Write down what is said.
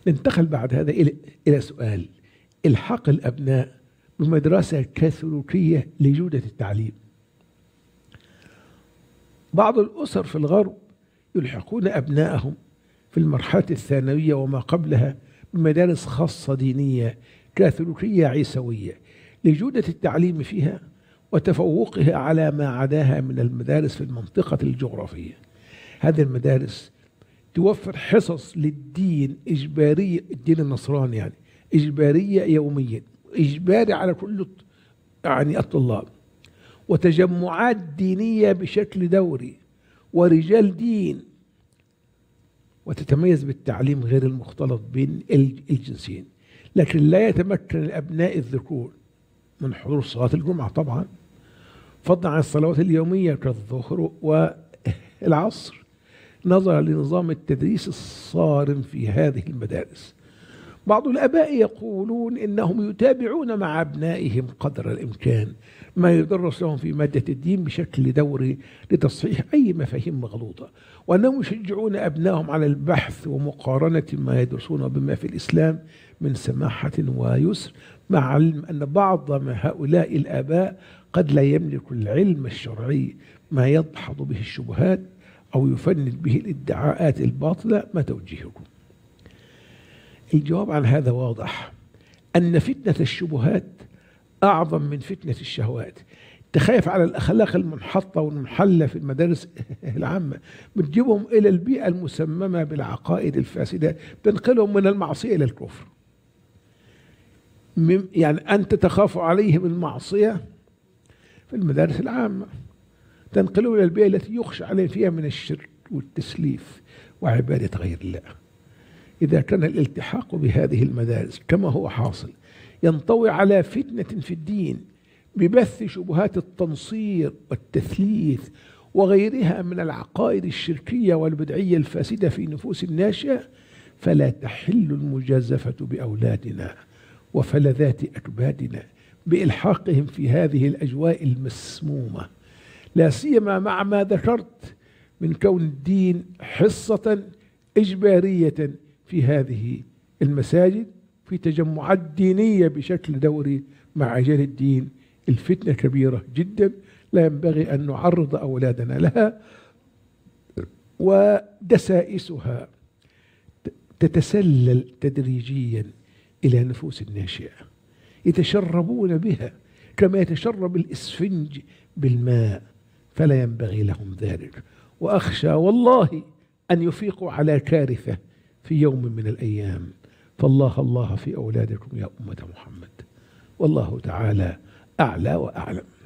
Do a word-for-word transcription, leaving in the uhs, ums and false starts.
ننتقل بعد هذا إلى إلى سؤال إلحاق الأبناء بمدرسة كاثوليكية لجودة التعليم. بعض الأسر في الغرب يلحقون أبنائهم في المرحلة الثانوية وما قبلها بمدارس خاصة دينية كاثوليكية عيسوية لجودة التعليم فيها وتفوقها على ما عداها من المدارس في المنطقة الجغرافية. هذه المدارس توفر حصص للدين إجبارية، الدين النصراني يعني إجبارية يوميا، إجباري على كل يعني الطلاب، وتجمعات دينية بشكل دوري، ورجال دين، وتتميز بالتعليم غير المختلط بين الجنسين. لكن لا يتمكن الأبناء الذكور من حضور صلاة الجمعة طبعا، فضلا عن الصلوات اليومية كالظهر والعصر، نظرا لنظام التدريس الصارم في هذه المدارس. بعض الآباء يقولون إنهم يتابعون مع أبنائهم قدر الإمكان ما يدرس لهم في مادة الدين بشكل دوري لتصحيح أي مفاهيم مغلوطة، وأنهم يشجعون أبنائهم على البحث ومقارنة ما يدرسون بما في الإسلام من سماحة ويسر، مع علم أن بعض هؤلاء الآباء قد لا يملك العلم الشرعي ما يدحض به الشبهات أو يفند به الادعاءات الباطلة. ما توجيهكم؟ الجواب عن هذا واضح، أن فتنة الشبهات أعظم من فتنة الشهوات. تخاف على الأخلاق المنحطة والمنحلة في المدارس العامة، بتجيبهم إلى البيئة المسممة بالعقائد الفاسدة، تنقلهم من المعصية إلى الكفر. يعني أنت تخاف عليهم المعصية في المدارس العامة، تنقلهم إلى البيئة التي يخشى عليهم فيها من الشرك والتسليف وعبادة غير الله. إذا كان الالتحاق بهذه المدارس كما هو حاصل ينطوي على فتنة في الدين ببث شبهات التنصير والتثليث وغيرها من العقائد الشركية والبدعية الفاسدة في نفوس الناشئة، فلا تحل المجازفة بأولادنا وفلذات أكبادنا بإلحاقهم في هذه الأجواء المسمومة، لا سيما مع ما ذكرت من كون الدين حصة إجبارية في هذه المساجد في تجمعات دينية بشكل دوري مع رجال الدين. الفتنة كبيرة جدا، لا ينبغي أن نعرض أولادنا لها، ودسائسها تتسلل تدريجيا إلى نفوس الناشئة، يتشربون بها كما يتشرب الإسفنج بالماء، فلا ينبغي لهم ذلك. وأخشى والله أن يفيقوا على كارثة في يوم من الأيام. فالله الله في أولادكم يا أمة محمد، والله تعالى أعلى وأعلم.